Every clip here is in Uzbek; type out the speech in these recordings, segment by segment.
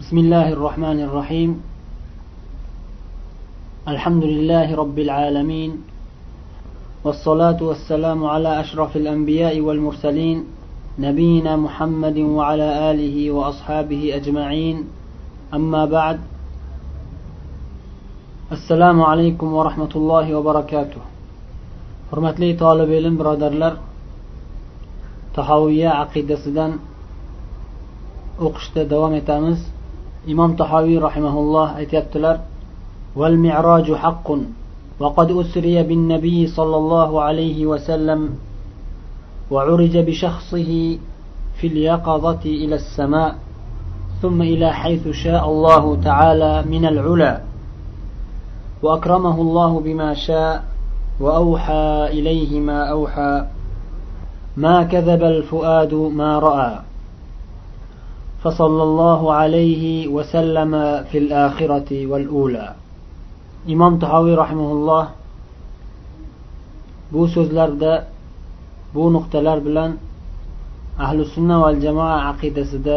بسم الله الرحمن الرحيم. الحمد لله رب العالمين، والصلاة والسلام على أشرف الأنبياء والمرسلين نبينا محمد وعلى آله وأصحابه أجمعين. أما بعد، السلام عليكم ورحمة الله وبركاته. Hurmatli talib ilm birodarlar, Tahoviyya aqidasidan o'qishda davom etamiz. Imom Tahoviy rahimahulloh aytayaptilar: "Val mi'raju haqqun wa qad usriya bin nabiy sallallohu alayhi va sallam wa urija bi shakhsihi fil yaqadati ila as-sama' thumma ila haythu sha'a Allahu ta'ala min al-'ula wa akramahu Allahu bima sha'a wa awha ilayhi ma awha ma kadhaba al-fu'ad ma ra'a فصلى الله عليه وسلم في الآخرة والأولى." İmam Tahoviy rahimahulloh bu so'zlarda, bu nuqtalar bilan ahli sunna val jamoa aqidasida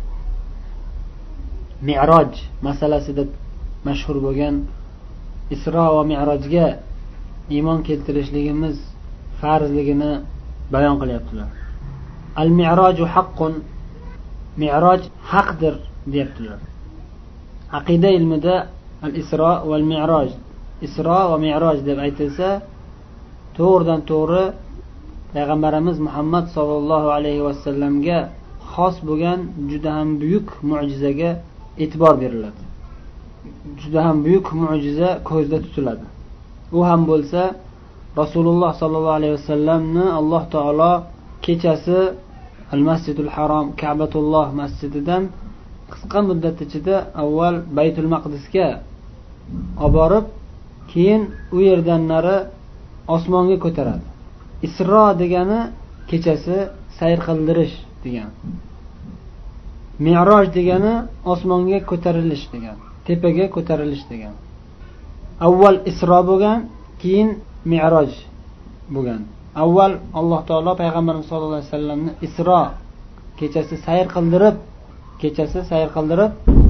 mi'roj masalasida mashhur bo'lgan Isro va Mi'rojga iymon keltirishligimiz farzligini bayon qilyaptilar. Al-mi'roju haqqun, mi'roj haqdir deyaptilar. Aqida ilmida al-isro val mi'roj, isro va mi'roj deb aytilsa, to'g'ridan to'g'ri payg'ambarimiz Muhammad sallallohu alayhi vasallamga xos bo'lgan juda ham buyuk mo'jizaga e'tibor beriladi. Juda ham buyuk mo'jiza ko'zda tutiladi. U ham bo'lsa Rasululloh sallallohu alayhi vasallamni Alloh taolo kechasi Al-Masjidul Harom, Ka'batulloh masjididan qisqa muddat ichida avval Baytul Maqdisga olib borib, keyin u yerdan nari osmonga ko'taradi. Isro degani kechasi sayr qildirish degan. Mi'roj degani osmonga ko'tarilish degan, tepaga ko'tarilish degan. Avval Isro bo'lgan, keyin Mi'roj bo'lgan. Avval Alloh taolo payg'ambarimiz sollallohu alayhi vasallamni Isro kechasi sayr qildirib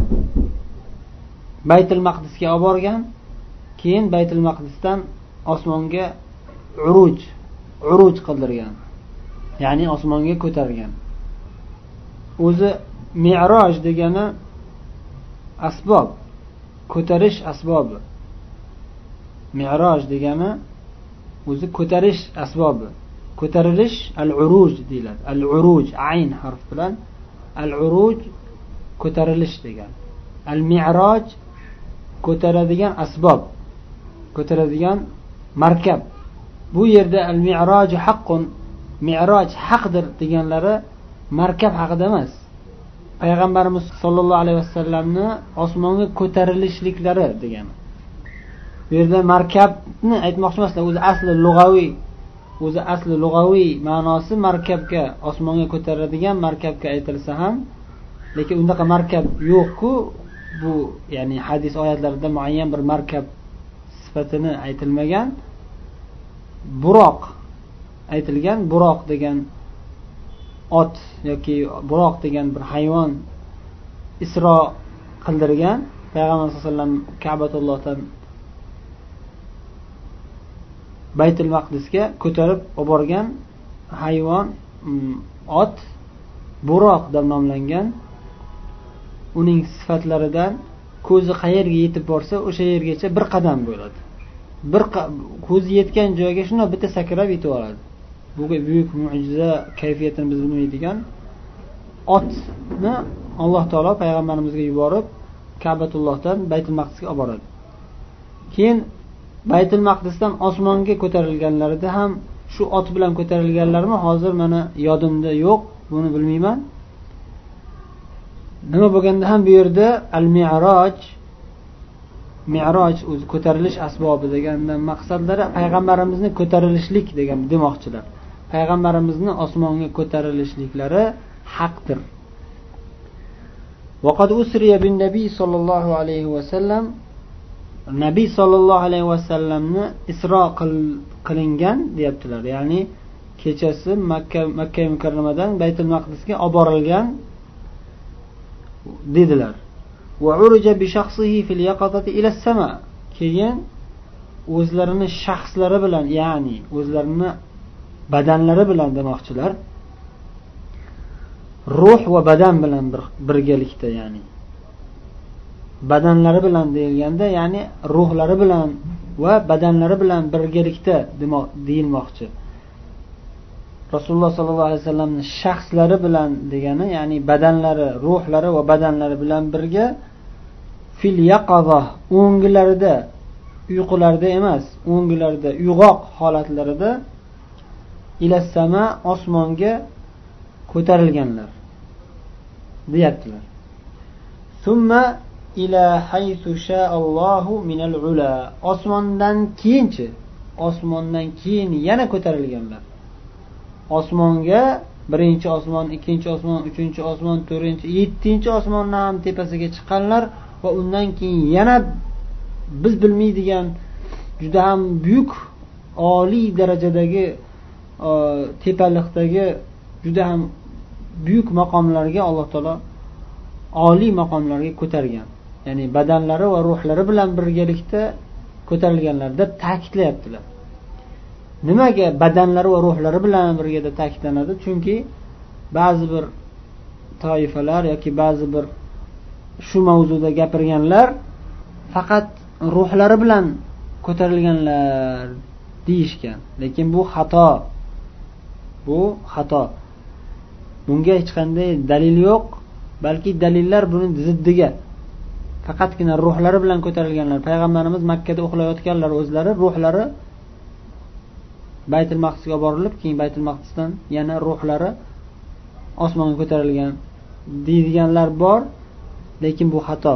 Baytul Maqdisga olib borgan, keyin Baytul Maqdisdan osmonga uruj qildirgan. Ya'ni osmonga ko'targan. O'zi Mi'roj degani asbob, ko'tarish asbobi. Mi'roj degani o'zi ko'tarish asbobi. Ko'tarilish al-uruj deyiladi. Al-uruj ayn harf bilan al-uruj ko'tarilish degan. Al-mi'roj ko'taradigan asbob, ko'taradigan markab. Bu yerda al-mi'roj haqqun, mi'roj haqdir deganlari markab haqida emas. Payg'ambarimiz sollallohu alayhi vasallamni osmonga ko'tarilishliklari degan. Bu yerda markabni aytmoqchi emaslar. O'zi asli lug'aviy ma'nosi markabga, osmonga ko'taradigan markabga aytilsa ham, lekin undaqa markab yo'q-ku. Bu ya'ni hadis oyatlarida muayyan bir markab sifatini aytilmagan. Buroq aytilgan. Buroq degan ot yoki buroq degan bir hayvon Isro qildirgan. Payg'ambar sollallohu alayhi vasallam Ka'batullohdan Baytul Maqdisga ko'tarib olib borgan hayvon, ot buroq deb nomlangan. Uning sifatlaridan ko'zi qayerga yetib borsa, o'sha yergacha bir qadam bo'ladi. Ko'zi yetgan joyga shuna bitta sakrab yetib oladi. Bu buyuk mo'jiza kayfiyatini biz bilmaydigan otni Alloh taolo payg'ambarimizga yuborib Ka'batullohdan Baytul Maqdisga olib boradi. Keyin Baytul Maqdisdan osmonga ko'tarilganlarida ham shu ot bilan ko'tarilganlarmi? Hozir mana yodimda yo'q, buni bilmayman. Nima bo'lganda ham bu yerda al-mi'roj, mi'roj o'zi ko'tarilish asbobi degandan maqsadlari payg'ambarimizni ko'tarilishlik degan demoqchilar. Payg'ambarimizni osmonga ko'tarilishliklari haqdir. Va qad usriya bin nabiy sallallohu alayhi va sallam, Nabiy sallallohu alayhi vasallamni Isro qilingan deyaptilar. Ya'ni kechasi Makka mukarramadan Baytul Maqdisga olib borilgan dedilar. va urja bi shakhsihi fil yaqadati ila as-sama. Keyin o'zlarini shaxslari bilan, ya'ni o'zlarini badanlari bilan demoqchilar. Ruh va badan bilan birgalikda, ya'ni badanlari bilan deyilganda, ya'ni ruhlari bilan va badanlari bilan birgalikda deyilmoqchi. Rasululloh sollallohu alayhi vasallamning shaxslari bilan degani, ya'ni badanlari, ruhlari va badanlari bilan birga fil yaqaza, o'nglarida, uyqularida emas, o'nglarida, uyg'oq holatlarida ila sama, osmonga ko'tarilganlar deyaptilar. Summa ila haythu sha'allohu minal ula, osmondan keyin yana ko'tarilganlar. Osmonga, birinchi osmon, ikkinchi osmon, uchinchi osmon, to'rtinchi, yettinchi osmondan ham tepasiga chiqqanlar va undan keyin yana biz bilmaydigan juda ham buyuk, oliy darajadagi tepalikdagi juda ham buyuk maqomlarga Alloh taolo oliy maqomlarga ko'targan. Ya'ni badanlari va ruhlari bilan birgalikda ko'tarilganlar deb ta'kidlayaptilar. Nimaga badanlari va ruhlari bilan birga ta'kidlanadi? Chunki ba'zi bir toifalar yoki ba'zi bir shu mavzuda gapirganlar faqat ruhlari bilan ko'tarilganlar deyishgan. Lekin bu xato. Bunga hech qanday dalil yo'q, balki dalillar buni ziddiga. Faqatgina ruhlari bilan ko'tarilganlar. Payg'ambarimiz Makkada uxlayotganlar, o'zlari ruhlari Baytul Maqdisga borilib, keyin Baytul Maqdisdan yana ruhlari osmonga ko'tarilgan deydiganlar bor, lekin bu xato.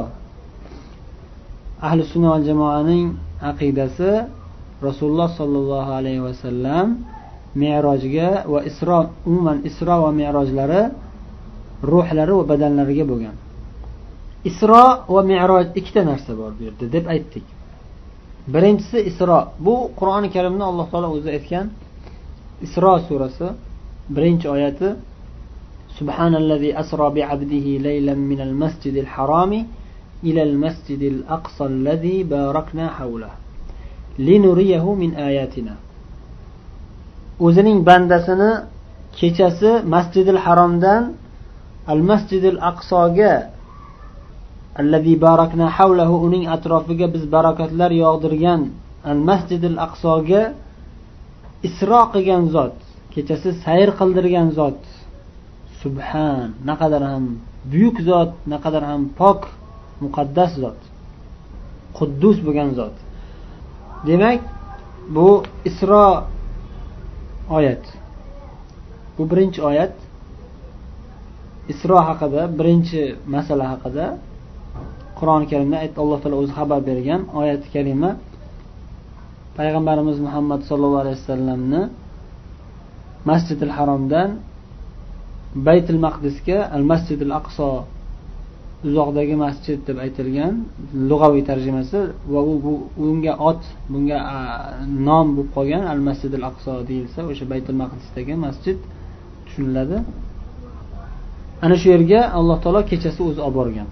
Ahli sunna va jamoaning aqidasi Rasululloh sollallohu alayhi vasallam Mi'rojga va umuman Isro va Mi'rojlari ruhlari va badanlariga bo'lgan. Isro va Mi'roj ikkita narsa bor bu yerda deb aytdik. Birinchisi Isro. Bu Qur'oni Karimda Alloh taolo o'zi aytgan. Isro surasi 1-oyati: Subhanallazi asra bi'abdihi laylan minal masjidil harami ilal masjidil aqsa allazi barakna hawlahu linuriyahu min ayatina. O'zining bandasini kechasi Masjidil Haromdan al-Masjidil Aqsoga, allazi barakna hawlahu, uning atrofiga biz barakatlar yog'dirgan al-Masjidil Aqsoga isro qilgan zot, kechasi sayr qildirgan zot. Subhan, naqadar ham buyuk zot, naqadar ham pok, muqaddas zot, quddus bo'lgan zot. Demak, bu Isro oyat. Bu 1-oyat. Isro haqida, birinchi masala haqida Qur'oni Karimda Alloh taolo o'zi xabar bergan oyat kalima payg'ambarimiz Muhammad sallallohu alayhi vasallamni Masjidil Haromdan Baytul Maqdisga, al-Masjidil Aqso, uzoqdagi masjid deb aytilgan lug'aviy tarjimasi va bunga nom bo'lib qolgan al-Masjidil Aqso deyilsa, o'sha Baytul Maqdisdagi masjid tushuniladi. Ana shu yerga Alloh taolo kechasi o'zi olib borgan.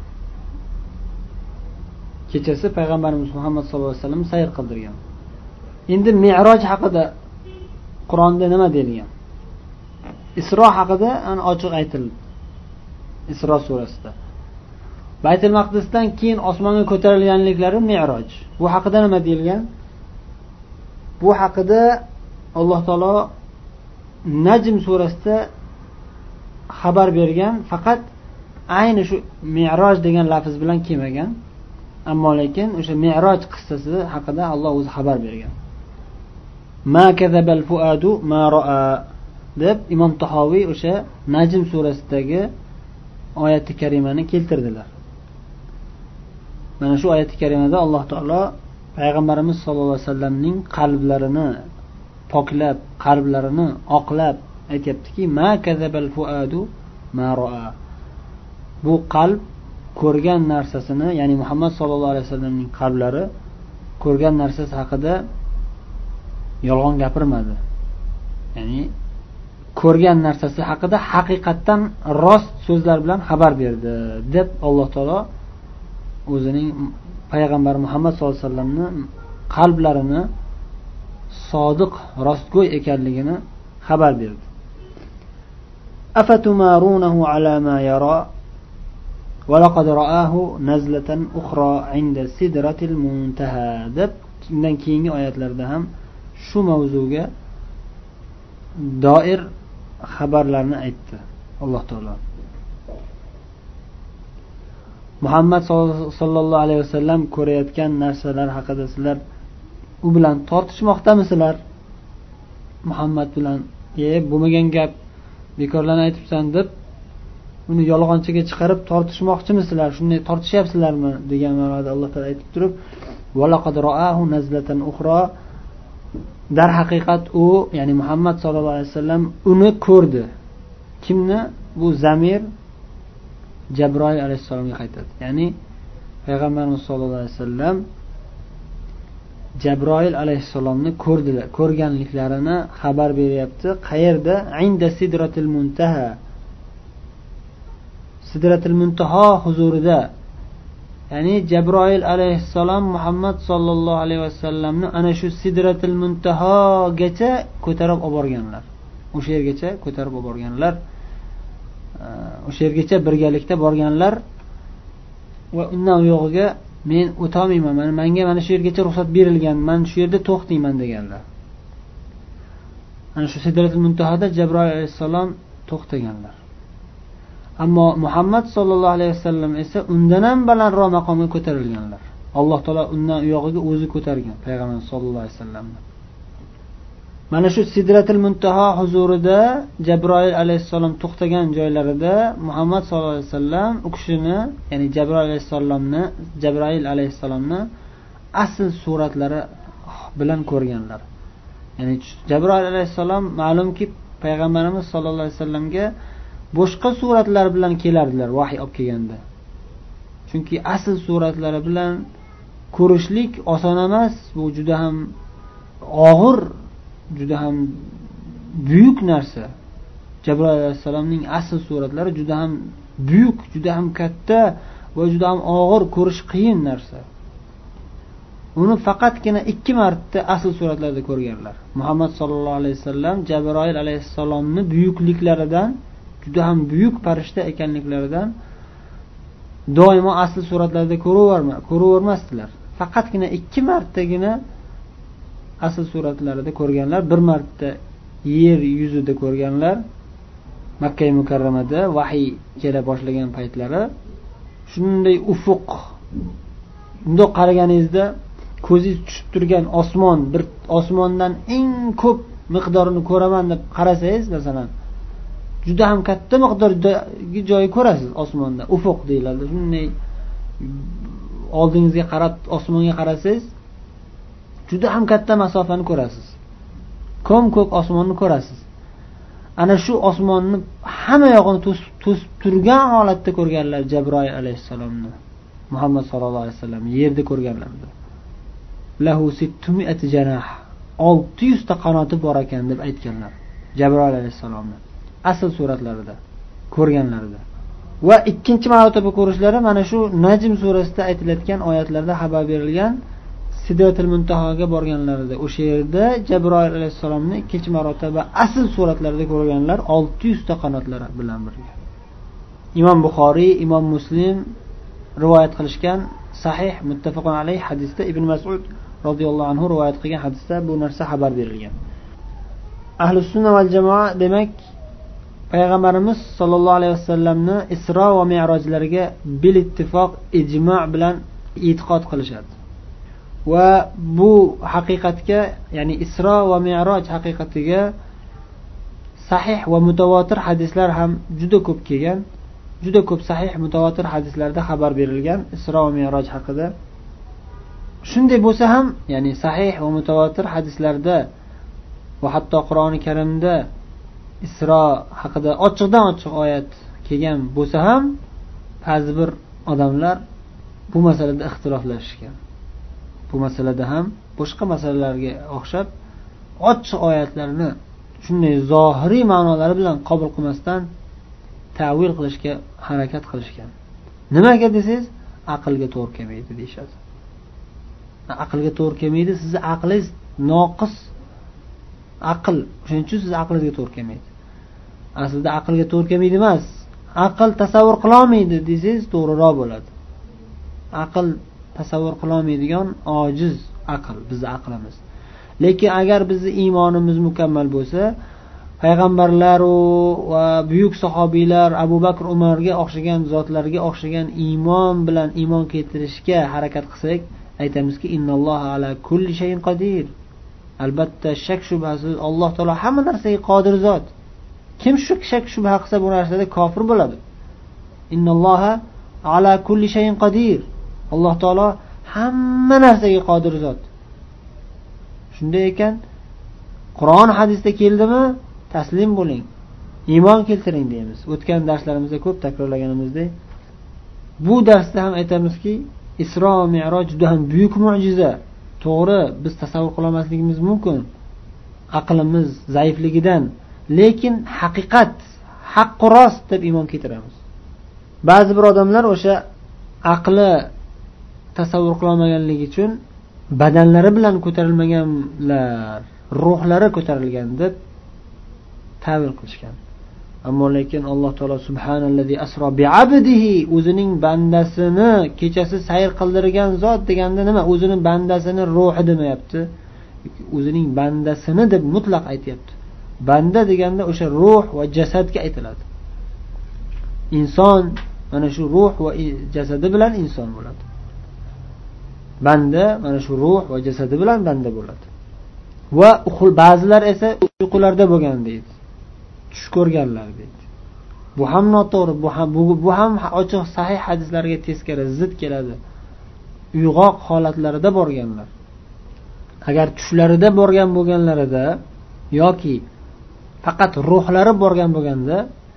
Kechasi payg'ambarimiz Muhammad sallallohu alayhi vasallam sayr qildirgan. Endi Mi'roj haqida Qur'onda nima deyilgan? Isro haqida ochiq aytildi. Isro surasida. Baytul Maqdisdan keyin osmonga ko'tarilganliklari Mi'roj. Bu haqida nima deyilgan? Bu haqida Alloh taolo Najm surasida xabar bergan, faqat ayni shu Mi'roj degan lafz bilan kelmagan. Ammo lekin o'sha Mi'roj qissasi haqida Alloh o'zi xabar bergan. Ma kazabal fuadu ma ra'a deb Imom Tahoviy o'sha Najm surasidagi oyat-i karimani keltirdilar. Mana shu oyat-i karimada Alloh taolo payg'ambarimiz sollallohu alayhi vasallamning qalblarini poklab, qalblarini oqlab aytayaptiki, ma kazabal fuadu ma ra'a. Bu qalb ko'rgan narsasini, ya'ni Muhammad sallallohu alayhi vasallamning qalblari ko'rgan narsasi haqida yolg'on gapirmadi. Ya'ni ko'rgan narsasi haqida haqiqatdan rost so'zlar bilan xabar berdi deb Alloh taolo o'zining payg'ambar Muhammad sollallohu alayhi vasallamni qalblarini sodiq, rostgo'y ekanligini xabar berdi. Afatumarunahu ala ma yara va laqad ra'ahu nazlatan ukhra 'inda sidratil muntaha deb undan keyingi oyatlarda ham shu mavzuga doir xabarlarni aytdi Alloh taolo. Muhammad sallallohu alayhi vasallam ko'rayotgan narsalar haqida sizlar u bilan tortishmoqdamisizlar? Muhammad bilan bo'lmagan gap, bekorlarni aytibsan deb uni yolg'onchiga chiqarib tortishmoqchimisizlar? Shunday tortishyapsizlarmi degan ma'noda Alloh taolo aytib turib, va laqad ra'ahu nazlatan ukhra, dar haqiqat u, ya'ni Muhammad sallallohu alayhi vasallam uni ko'rdi. Kimni? Bu zamir Jabroil alayhissalomga qaytadi. Ya'ni payg'ambarimiz sallallohu alayhi vasallam Jabroil alayhissalomni ko'rdilar. Ko'rganliklarini xabar beryapti. Qayerda? Inda sidratil muntaha. Sidratil muntaha huzurida. Ya'ni Jabroil alayhissalom Muhammad sallallohu alayhi vasallamni ana shu sidratil muntahagacha ko'tarib olib borganlar. O'sha yergacha ko'tarib olib borganlar. O'sha yergacha birgalikda borganlar va undan u yog'iga men o'tolmayman, menga mana shu yergacha ruxsat berilgan, men shu yerda to'xtayman deganlar. Ana shu sidratul muntahoda Jabroil alayhissalom to'xtaganlar. Ammo Muhammad sallallohu alayhi vasallam esa undan ham balandroq maqomga ko'tarilganlar. Alloh taolo undan u yog'iga o'zi ko'targan payg'ambar sallallohu alayhi vasallamni. Mana shu sidratul muntaho huzurida Jabroil alayhissalom to'xtagan joylarida Muhammad sallallohu alayhi vasallam u kishini, ya'ni Jabroil alayhissalomni asl suratlari bilan ko'rganlar. Ya'ni Jabroil alayhissalom ma'lumki payg'ambarimiz sallallohu alayhi vasallamga boshqa suratlar bilan kelardilar vahiy olib kelganda. Chunki asl suratlari bilan ko'rishlik oson emas, bu juda ham og'ir, juda ham buyuk narsa. Jabroil alayhissalomning asl suratlari juda ham buyuk, juda ham katta va juda ham og'ir, ko'rish qiyin narsa. Uni faqatgina 2 marta asl suratlarda ko'rganlar. Muhammad sallallohu alayhi vasallam Jabroil alayhissalomni buyukliklaridan, juda ham buyuk farishta ekanliklaridan doimo asl suratlarda ko'ravermasdilar. Faqatgina 2 martagina asl suratlarida ko'rganlar. 1 marta yer yuzida ko'rganlar. Makka mukarramada vahiy kela boshlagan paytlari. Shunday ufuq, bundoq qaraganingizda ko'zingiz tushib turgan osmon, bir osmondan eng ko'p miqdorini ko'raman deb qarasangiz, masalan, juda ham katta miqdordagi joy ko'rasiz osmonda. Ufuq deyiladi. Shunday oldingizga qarab osmonga qarasangiz, juda ham katta masofani ko'rasiz. Ko'p osmonni ko'rasiz. Ana shu osmonni hamma yog'ini to'sib turgan holatda ko'rganlar Jabroil alayhissalomni. Muhammad sallallohu alayhi vasallam yerda ko'rganlar. Lahu 600 janah. 600 ta qanoti bor ekan deb aytganlar Jabroil alayhissalomni asl suratlarida ko'rganlarida. Va ikkinchi marotaba ko'rishlari mana shu Najm surasida aytiladigan oyatlarda xabar berilgan Sidratul Muntahoga borganlarida, o'sha yerda Jabroil alayhissalomni ikkinchi marotaba asl suratlarida ko'rganlar 600 ta qanotlari bilan birga. Imom Buxoriy, Imom Muslim rivoyat qilishgan sahih muttafaqun alayh hadisda Ibn Mas'ud radhiyallohu anhu rivoyat qilgan hadisda bu narsa xabar berilgan. Ahlus sunna val jamoa demak payg'ambarimiz sollallohu alayhi vasallamni Isro va Mi'rojlariga bil ittifoq ijmo' bilan e'tiqod qilishadi. Va bu haqiqatga, ya'ni Isro va Mi'roj haqiqatiga sahih va mutawatir hadislar ham juda ko'p kelgan. Juda ko'p sahih mutawatir hadislarda xabar berilgan Isro va Mi'roj haqida. Shunday bo'lsa ham, ya'ni sahih va mutawatir hadislarda va hatto Qur'oni Karimda Isro haqida ochiqdan ochiq oyat kelgan bo'lsa ham, ba'zi bir odamlar bu masalada ixtiloflashgan. Bu masalada ham boshqa masalalarga o'xshab ochiq oyatlarni shunday zohiriy ma'nolari bilan qabul qilmasdan ta'vil qilishga harakat qilishgan. Nimaga desangiz, aqlga to'g'ri kelmaydi deyshadi. Aqlga to'g'ri kelmaydi, sizni aqlingiz noqis aql, shuning uchun siz aqlingizga to'g'ri kelmaydi. Aslida aqlga to'g'ri kelmaydi emas, aql tasavvur qila olmaydi desangiz to'g'riroq bo'ladi. Aql tasavvur qila olmaydigan ojiz aql bizning aqlimiz. Lekin agar bizning iymonimiz mukammal bo'lsa, payg'ambarlar va buyuk sahobiylar Abu Bakr, Umarga o'xshagan zotlarga o'xshagan iymon bilan iymon keltirishga harakat qilsak, aytamizki, innalloha ala kulli shayin qodir. Albatta shak shubhasiz Alloh taolo hamma narsaga qodir zot. Kim shu shak shubha qilsa bu narsada kofir bo'ladi. Innalloha ala kulli shayin qodir. Alloh taolo hamma narsaga qodir zot. Shunday ekan, Qur'on hadisda keldimi, taslim bo'ling, iymon keltiring deymiz. O'tgan darslarimizda ko'p takrorlaganimizdek, bu darsda ham aytamizki, Isro va Mi'roj juda ham buyuk mo'jiza. To'g'ri, biz tasavvur qila olmasligimiz mumkin aqlimiz zaifligidan, lekin haqiqat, haqq va rost deb iymon keltiramiz. Ba'zi bir odamlar o'sha aqli tasavvur qila olmaganligi uchun badanlari bilan ko'tarilmaganlar, ruhlari ko'tarilgan deb ta'vil qilishgan. Ammo lekin Alloh taolo subhanallazi asro bi'abdihi, o'zining bandasini kechasi sayr qildirgan zot deganda nima? O'zining bandasini ruhi demayapti. O'zining bandasini deb mutlaq aytayapti. Banda deganda o'sha ruh va jasadga aytiladi. Inson mana shu ruh va jasadi bilan inson bo'ladi. Banda mana shu ruh va jasadi bilan banda bo'ladi. Va ba'zilar esa uyqularda bo'lgan deydi. Tush ko'rganlar deydi. Bu ham noto'g'ri, bu ham ochiq sahih hadislarga teskari zid keladi. Uyg'oq holatlarida borganlar. Agar tushlarida borgan bo'lganlarida yoki faqat ruhlari borgan bo'lganda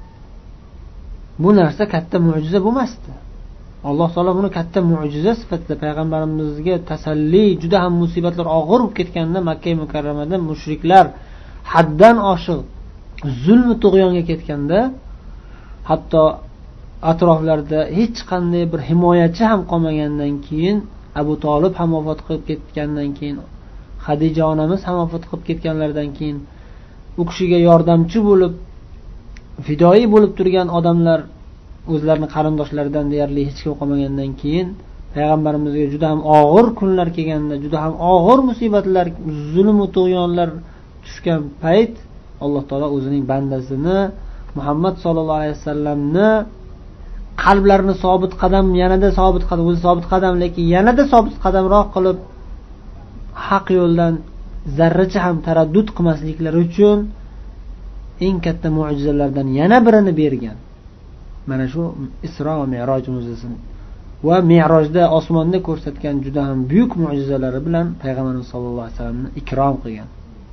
bu narsa katta mo'jiza bo'lmasdi. Alloh taolo buni katta mo'jiza sifatida payg'ambarimizga tasalli, juda ham musibatlar og'ir bo'lib ketganda Makka mukarramada mushriklar haddan oshiq zulm va tug'yonga ketganda, hatto atroflarda hech qanday bir himoyachi ham qolmagandan keyin, Abu Talib ham vafot qilib ketgandan keyin, Xadija onamiz ham vafot qilib ketganlardan keyin, u kishiga yordamchi bo'lib, fidoyi bo'lib turgan odamlar o'zlarini qarindoshlaridan deyarli hech kim qolmagandan keyin payg'ambarimizga juda ham og'ir kunlar kelganda, juda ham og'ir musibatlar, zulm va tug'yonlar tushgan payt Alloh taolo o'zining bandasini Muhammad sallallohu alayhi vasallamni qalblarini sobit qadam, yanada sobit qadam, o'zi sobit qadam, lekin yanada sobit qadamroq qilib haq yo'ldan zarracha ham taraddud qilmasliklari uchun eng katta mo'jizalardan yana birini bergan. Mana shu Isro va Mi'roj mo'jizasi va Mi'rojda osmonda ko'rsatgan juda ham buyuk mo'jizalari bilan payg'ambarimiz sollallohu alayhi vasallamni ikrom qilgan.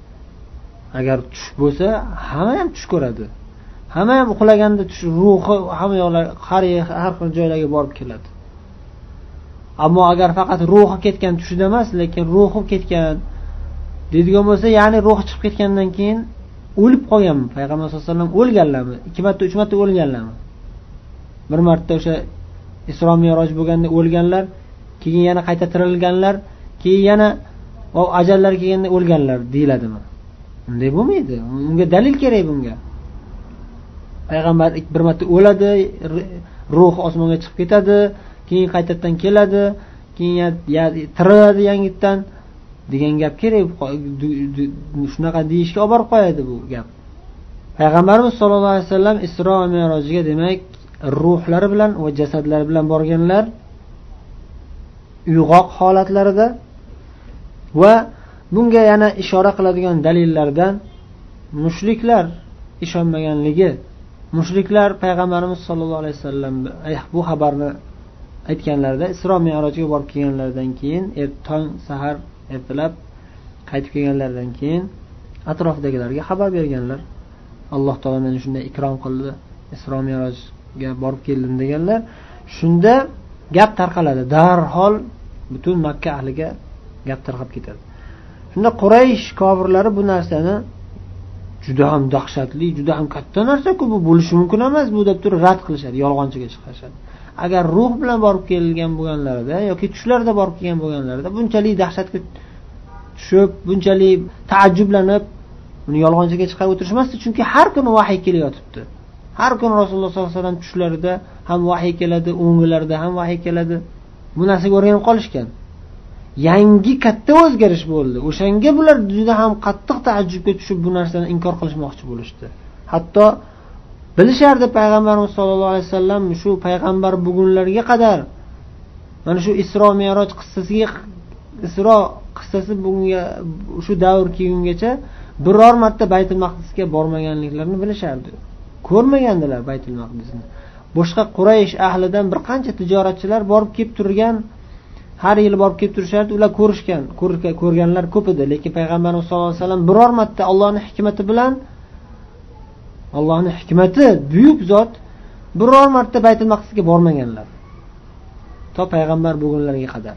Agar tush bo'lsa, hamma ham tush ko'radi. Hamma ham uxlaganda tush ruhi hamma yoqlar har xil joylarga borib keladi. Ammo agar faqat ruhi ketgan tushida emas, lekin ruhi ketgan deydigan bo'lsa, ya'ni ruhi chiqib ketgandan keyin o'lib qolganmi? Payg'ambar sollallohu alayhi vasallam o'lganlarmi? 2 marta, 3 marta o'lganlarmi? Bir marta o'sha Isro Mi'roj bo'lganda o'lganlar, keyin yana qayta tirilganlar, keyin yana ajallar kelganda o'lganlar deyiladimi? Unday bo'lmaydi. Unga dalil kerak bunga. Payg'ambar bir marta o'ladi, ruh osmonga chiqib ketadi, keyin qaytadan keladi, keyin tiriladi yangitdan degan gap kerak. Shunaqa deyishga olib borib qo'yadi bu gap. Payg'ambarimiz sollallohu alayhi vasallam Isro va Mi'rojga, demak, ruhlari bilan va jasadlari bilan borganlar, uyg'oq holatlarida. Va bunga yana ishora qiladigan dalillardan mushriklar ishonmaganligi. Mushriklar payg'ambarimiz sollallohu alayhi vasallam bu xabarni aytganlarida, Isro Mi'rojga borib kelganlaridan keyin, tong sahar ertalab qaytib kelganlaridan keyin atrofdagilarga xabar berganlar. Alloh taolo meni shunday ikrom qildi, Isro Mi'rojga borib keldim deganlar. Shunda gap tarqaladi. Darhol butun Makka ahliga gap tarqab ketadi. Shunda Quraysh kofirlari bu narsani juda ham dahshatli, juda ham katta narsa-ku, bu bo'lishi mumkin emas bu deb turib rad qilishadi, yolg'onchiga chiqarishadi. agar ruh bilan borib kelgan bo'lganlarida yoki tushlarda borib kelgan bo'lganlarida bunchalik dahshatga tushib, bunchalik taajjublanib uni yolg'onchiga chiqarib o'tirishmasdi, chunki har kuni vahiy kelayotibdi. Har kuni Rasululloh sollallohu alayhi vasallam tushlarida ham vahiy keladi, o'nglarida ham vahiy keladi. Bu narsaga o'rganib qolishgan. Yangi katta o'zgarish bo'ldi. O'shanga bular juda ham qattiq taajjubga tushib bu narsani inkor qilishmoqchi bo'lishdi. Hatto bilishardi payg'ambarimiz sollallohu alayhi vasallam shu payg'ambar bugunlarga qadar mana shu Isro Mi'roj qissasi bunga shu davr kelgungacha biror marta Baytul Maqdisga bormaganliklarini bilishardi. Ko'rmagandilar Baytul Maqdisni. Boshqa Quraysh ahlidan bir qancha tijoratchilar borib kelib turgan, har yil borib kelib turishardi, ular ko'rganlar ko'p edi, lekin payg'ambarimiz sollallohu alayhi vasallam biror marta Allohning hikmati buyuk zot biror marta Baytul Maqdisga bormaganlar. To payg'ambar bo'lganlariga qadar.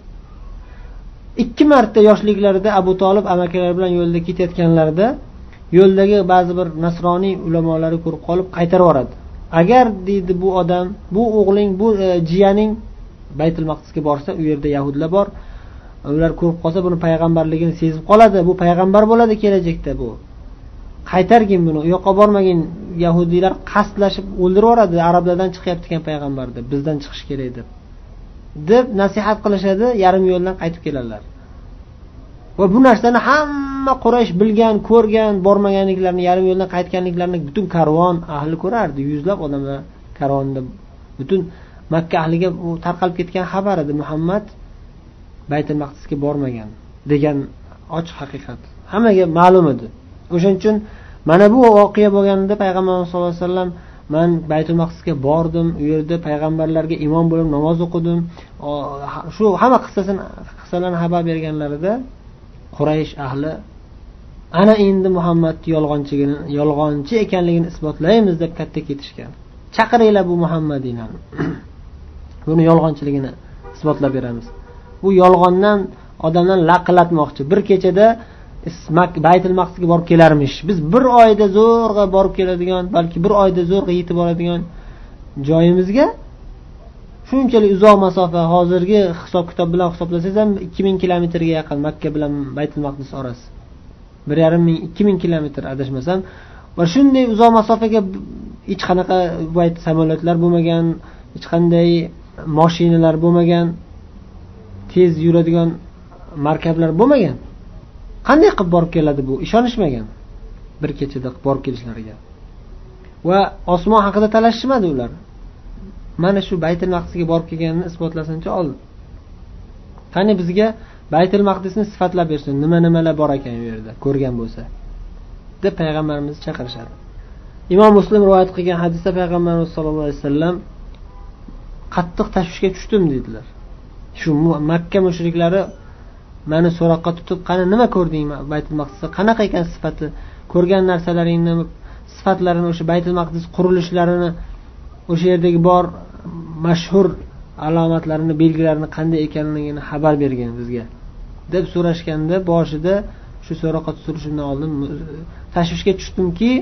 2 marta yoshliklarida Abu Talib amakalari bilan yo'lda ketayotganlarida yo'ldagi ba'zi bir nasroniy ulamolari ko'rib qolib qaytarib yuboradi. Agar deydi bu odam, bu o'g'ling, bu jiyaning Baytul Maqdisga borsa, u yerda yahudlar bor. Ular ko'rib qolsa buni payg'ambarligini sezib qoladi. Bu payg'ambar bo'ladi kelajakda bu. Qaytargin buni. U yoqqa bormagin. Yahudiylar qasdlashib o'ldirib yuboradi. Arablardan chiqyapti ekan payg'ambar deb, bizdan chiqish kerak deb nasihat qilishadi, yarim yo'ldan qaytib keladilar. Va bu narsani hamma Quraysh bilgan, ko'rgan, bormaganliklarini, yarim yo'ldan qaytganliklarini butun karvon ahli ko'rardi. Yuzlab odamlar karvonda, butun Makka ahliga u tarqalib ketgan xabar edi. Muhammad Baytul Maqdisga bormagan degan ochiq haqiqat. Hammaga ma'lum edi. O'shaning uchun mana bu voqea bo'lganida payg'ambarimiz sollallohu alayhi vasallam men Baytul Maqdisga bordim, u yerda payg'ambarlarga imom bo'lib namoz o'qidim. Shu hamma qissalarni xabar berganlarida Quraysh ahli ana endi Muhammadni yolg'onchi ekanligini isbotlaymiz deb katta ketishgan. Chaqiringlar bu Muhammadini. Buni yolg'onchiligini isbotlab beramiz. Bu yolg'ondan odamlarni laqillatmoqchi. Bir kechada Baytul Maqdisga borib kelarmish. Biz bir oyda zo'rg'a borib keladigan, balki bir oyda zo'rg'a yetib boradigan joyimizga shunchalik uzoq masofa, hozirgi hisob-kitob bilan hisoblasangiz ham 2000 kilometrga yaqin Makka bilan Baytul Maqdis orasi. 1500-2000 kilometr adashmasam, va shunday uzoq masofaga hech qanaqa samolyotlar bo'lmagan, hech qanday mashinalar bo'lmagan, tez yuradigan markablar bo'lmagan. Qanday qilib borib keladi bu? Ishonishmagan. Bir kechada borib kelishlariga. Va osmon haqida talashishmadi ular. Mana shu Baytul Maqdisga borib kelganini isbotlasincha oldi. Qani bizga Baytul Maqdisni sifatlab bersin, nima-nimalar bor ekan u yerda, ko'rgan bo'lsa, deb payg'ambarimiz chaqirishadi. Imom Muslim rivoyat qilgan hadisda payg'ambarimiz sollallohu alayhi vasallam qattiq tashvishga tushdim dedilar. Shu Makka mushriklari meni so'roqqa tutib, qani nima ko'rding Baytul Maqdisda? Qanaqa ekan sifati? Ko'rgan narsalaringni, sifatlarini, o'sha Baytul Maqdis qurilishlarini, o'sha yerdagi bor mashhur alomatlarini, belgilarini qanday ekanligini xabar bergan bizga deb so'rashganda, boshida shu so'roqqa tutilishimdan oldin tashvishga tushdimki,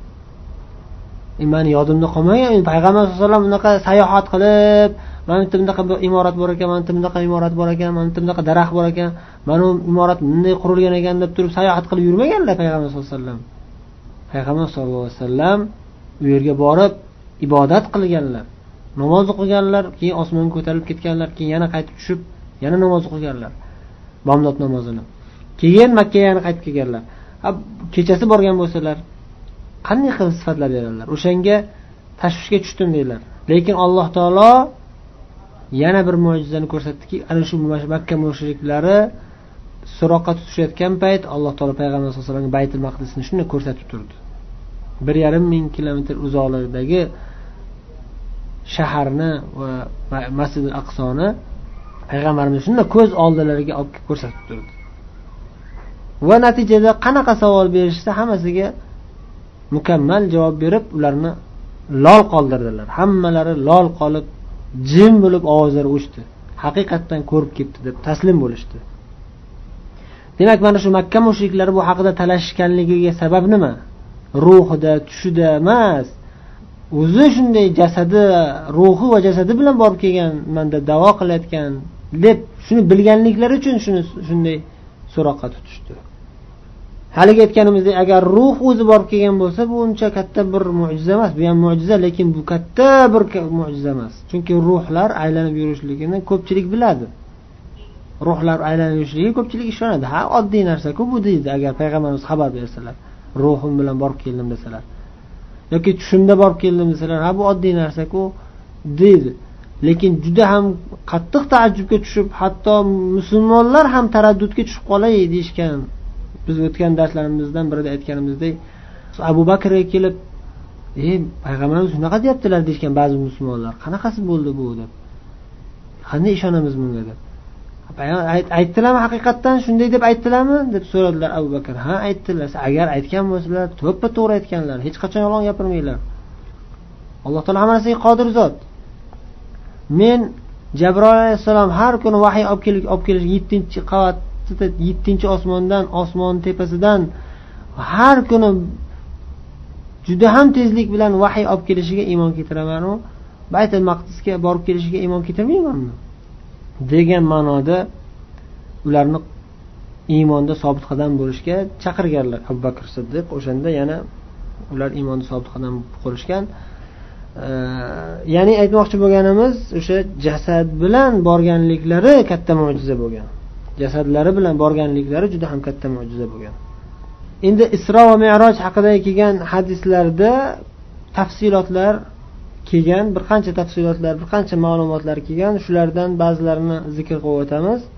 meni yodimda qolmagan, payg'ambar sollallohu alayhi vasallam unaqa sayohat qilib, mana bu bunaqa imorat bor ekan, mana bu bunaqa imorat bor ekan, mana bu bunaqa daraxt bor ekan, mana bu imorat bunday qurilgan ekan deb turib sayohat qilib yurmaganlar payg'ambar sollallohu alayhi vasallam. Payg'ambar sollallohu alayhi vasallam u yerga borib ibodat qilganlar, namoz o'qiganlar, keyin osmonga ko'tarilib ketganlar, keyin yana qaytib tushib, yana namoz o'qiganlar, bomdod namozini. Keyin Makka ga yana qaytib kelganlar. Kechasi borgan bo'lsalar, qanday qilib sifatlab beradilar? O'shanga tashvishga tushdim deydilar. Lekin Alloh taolo yana bir mo'jizani ko'rsatdiki, ana shu Makka mushriklari so'roqqa tutishayotgan payt Alloh taolo payg'ambar sollallohu alayhi vasallamga Baytul Maqdisni shunday ko'rsatib turdi. 1,5 kilometr uzoqlikdagi shaharni va Masjidul Aqsoni payg'ambarimiz shunday ko'z oldilariga olib ko'rsatib turdi. Va natijada qanaqa savol berishsa hammasiga mukammal javob berib, ularni lol qoldirdilar. Hammalari lol qolib, jim bo'lib ovozlari o'chdi. Haqiqatdan ko'rib ketdi deb taslim bo'lishdi. Demak, mana shu Makka mushriklari bu haqida talashishganligiga sabab nima? Ruhida, tushida emas, o'zi shunday jasadi, ruhi va jasadi bilan borib kelgan, menda davo qilayotgan deb shuni bilganliklari uchun shunday so'roqqa tutishdi. Haliga aytganimizdek, agar ruh o'zi borib kelgan bo'lsa, bu uncha katta bir mo'jiza emas. Bu ham mo'jiza, lekin bu katta bir mo'jiza emas. Chunki ruhlar aylanib yurishligini ko'pchilik biladi. Ruhlar aylanib yurishligiga ko'pchilik ishonadi. Ha, oddiy narsa-ku bu deydi, agar payg'ambarimiz xabar bersalar, ruhim bilan borib keldim desalar. yoki tushimda borib keldim desalar, ha bu oddiy narsa-ku deydi. Lekin juda ham qattiq taajjubga tushib, hatto musulmonlar ham taraddudga tushib qolay deyishgan. Biz o'tgan darslarimizdan birida aytganimizdek, Abu Bakrga kelib, payg'ambarimiz shunaqa deyaptilar deyishgan ba'zi musulmonlar. Qanaqasi bo'ldi bu deb. Qanday ishonamiz bunga deb. Aytdilarmi haqiqatdan shunday deb aytdilarmi deb so'radilar Abu Bakr. Ha, aytdilar. Agar aytgan bo'lsalar, to'ppa-to'g'ri aytganlar. Hech qachon yolg'on gapirmaylar. Alloh taolo hammasiga qodir zot. Men Jabroil alayhisalom har kuni vahiy olib kelish 7-qavat 7-osmondan, osmon tepasidan har kuni juda ham tezlik bilan vahiy olib kelishiga iymon keltiraman. Baytul Maqdisga borib kelishiga iymon keltirmaymanmi? degan ma'noda ularni iymonda sobit qadam bo'lishga chaqirganlar Abu Bakr Siddiq. O'shanda yana ular iymonda sobit qadam bo'lishgan. Ya'ni aytmoqchi bo'lganimiz, o'sha jasad bilan borganliklari katta mo'jiza bo'lgan. Jasadlari bilan borganliklari juda ham katta mo'jiza bo'lgan. Endi Isro va Mi'roj haqida kelgan hadislarda tafsilotlar kelgan, bir qancha tafsilotlar, bir qancha ma'lumotlar kelgan. Shulardan ba'zilarini zikr qilib o'tamiz.